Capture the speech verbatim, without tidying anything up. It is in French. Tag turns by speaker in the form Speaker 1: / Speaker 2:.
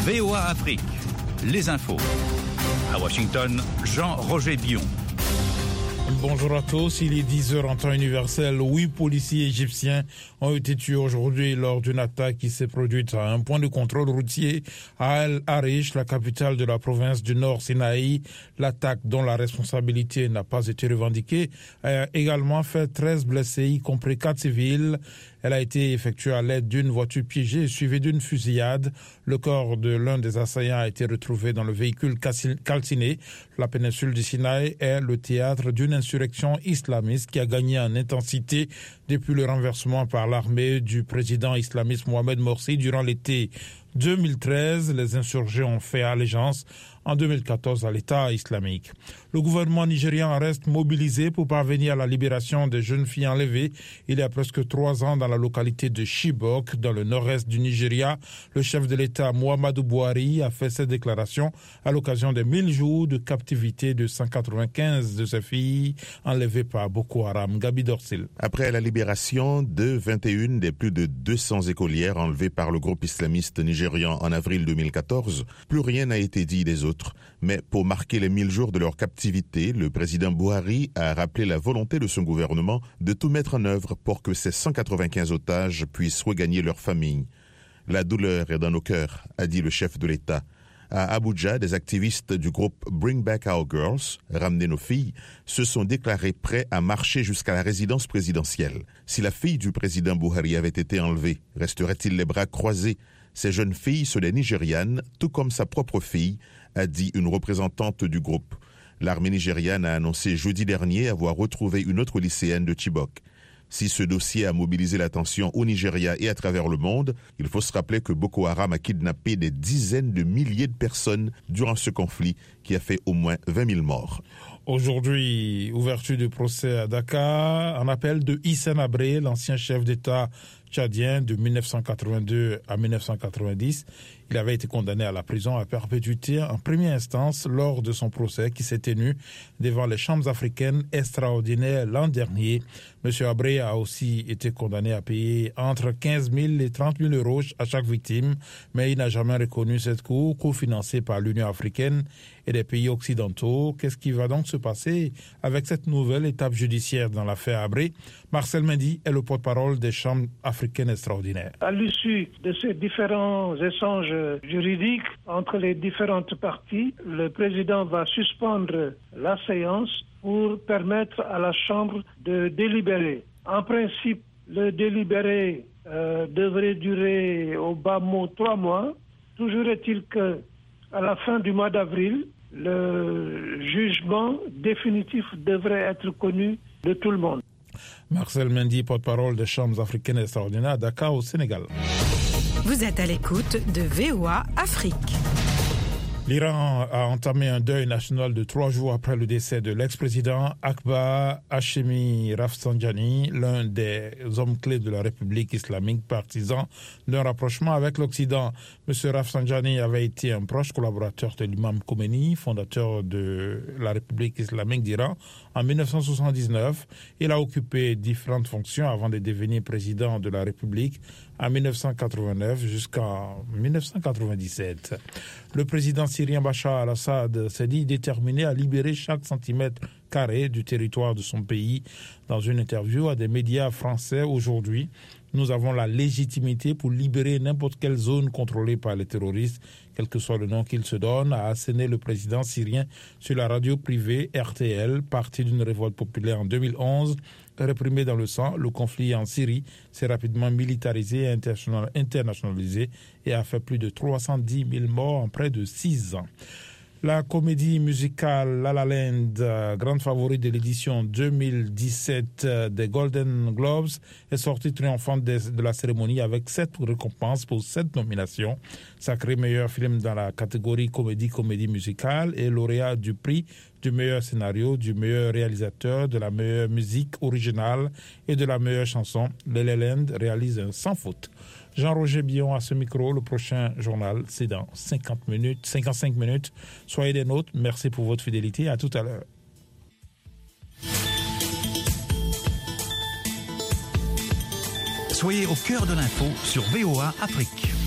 Speaker 1: V O A Afrique, les infos. À Washington, Jean-Roger Bion.
Speaker 2: Bonjour à tous, il est dix heures en temps universel. Huit policiers égyptiens ont été tués aujourd'hui lors d'une attaque qui s'est produite à un point de contrôle routier à El Arish, la capitale de la province du Nord Sinaï. L'attaque, dont la responsabilité n'a pas été revendiquée, a également fait treize blessés, y compris quatre civils. Elle a été effectuée à l'aide d'une voiture piégée suivie d'une fusillade. Le corps de l'un des assaillants a été retrouvé dans le véhicule calciné. La péninsule du Sinaï est le théâtre d'une insurrection islamiste qui a gagné en intensité depuis le renversement par l'armée du président islamiste Mohamed Morsi durant l'été deux mille treize. Les insurgés ont fait allégeance en deux mille quatorze à l'État islamique. Le gouvernement nigérian reste mobilisé pour parvenir à la libération des jeunes filles enlevées il y a presque trois ans dans la localité de Chibok, dans le nord-est du Nigeria. Le chef de l'État, Muhammadu Buhari, a fait cette déclaration à l'occasion des mille jours de captivité de cent quatre-vingt-quinze de ces filles enlevées par Boko Haram. Gabi Dorsil.
Speaker 3: Après la libération de vingt et une des plus de deux cents écolières enlevées par le groupe islamiste nigérian en avril deux mille quatorze, plus rien n'a été dit des autres. Mais pour marquer les mille jours de leur captivité, le président Buhari a rappelé la volonté de son gouvernement de tout mettre en œuvre pour que ces cent quatre-vingt-quinze otages puissent regagner leur famille. La douleur est dans nos cœurs, a dit le chef de l'État. À Abuja, des activistes du groupe Bring Back Our Girls, Ramenez nos filles, se sont déclarés prêts à marcher jusqu'à la résidence présidentielle. Si la fille du président Buhari avait été enlevée, resterait-il les bras croisés? Ces jeunes filles sont des Nigérianes, tout comme sa propre fille, a dit une représentante du groupe. L'armée nigériane a annoncé jeudi dernier avoir retrouvé une autre lycéenne de Chibok. Si ce dossier a mobilisé l'attention au Nigeria et à travers le monde, il faut se rappeler que Boko Haram a kidnappé des dizaines de milliers de personnes durant ce conflit qui a fait au moins vingt mille morts.
Speaker 2: Aujourd'hui, ouverture de procès à Dakar, en appel de Hissène Habré, l'ancien chef d'État tchadien de mille neuf cent quatre-vingt-deux à mille neuf cent quatre-vingt-dix. Il avait été condamné à la prison à perpétuité en première instance lors de son procès qui s'est tenu devant les chambres africaines extraordinaires l'an dernier. Monsieur Habré a aussi été condamné à payer entre quinze mille et trente mille euros à chaque victime, mais il n'a jamais reconnu cette cour cofinancée par l'Union africaine et des pays occidentaux. Qu'est-ce qui va donc se passer avec cette nouvelle étape judiciaire dans l'affaire Habré? Marcel Mendy est le porte-parole des chambres africaines extraordinaires.
Speaker 4: À l'issue de ces différents échanges juridiques entre les différentes parties, le président va suspendre la séance pour permettre à la Chambre de délibérer. En principe, le délibéré euh, devrait durer au bas mot trois mois. Toujours est-il que, à la fin du mois d'avril, le jugement définitif devrait être connu de tout le monde.
Speaker 2: Marcel Mendy, porte-parole des Chambres africaines extraordinaires à Dakar, au Sénégal.
Speaker 5: Vous êtes à l'écoute de V O A Afrique.
Speaker 2: L'Iran a entamé un deuil national de trois jours après le décès de l'ex-président Akbar Hashemi Rafsanjani, l'un des hommes clés de la République islamique, partisan d'un rapprochement avec l'Occident. M. Rafsanjani avait été un proche collaborateur de l'imam Khomeini, fondateur de la République islamique d'Iran, en mille neuf cent soixante-dix-neuf. Il a occupé différentes fonctions avant de devenir président de la République en mille neuf cent quatre-vingt-neuf jusqu'en mille neuf cent quatre-vingt-dix-sept. Le président syrien Bachar al-Assad s'est dit déterminé à libérer chaque centimètre carré du territoire de son pays. Dans une interview à des médias français aujourd'hui, nous avons la légitimité pour libérer n'importe quelle zone contrôlée par les terroristes, quel que soit le nom qu'ils se donnent, a asséné le président syrien sur la radio privée R T L, partie d'une révolte populaire en deux mille onze. Réprimé dans le sang, le conflit en Syrie s'est rapidement militarisé et internationalisé et a fait plus de trois cent dix mille morts en près de six ans. La comédie musicale La La Land, grande favorite de l'édition deux mille dix-sept des Golden Globes, est sortie triomphante de la cérémonie avec sept récompenses pour sept nominations. Sacré meilleur film dans la catégorie comédie-comédie musicale et lauréat du prix du meilleur scénario, du meilleur réalisateur, de la meilleure musique originale et de la meilleure chanson. La La Land réalise un sans faute. Jean-Roger Bion à ce micro. Le prochain journal, c'est dans cinquante minutes, cinquante-cinq minutes. Soyez des nôtres. Merci pour votre fidélité. À tout à l'heure.
Speaker 1: Soyez au cœur de l'info sur V O A Afrique.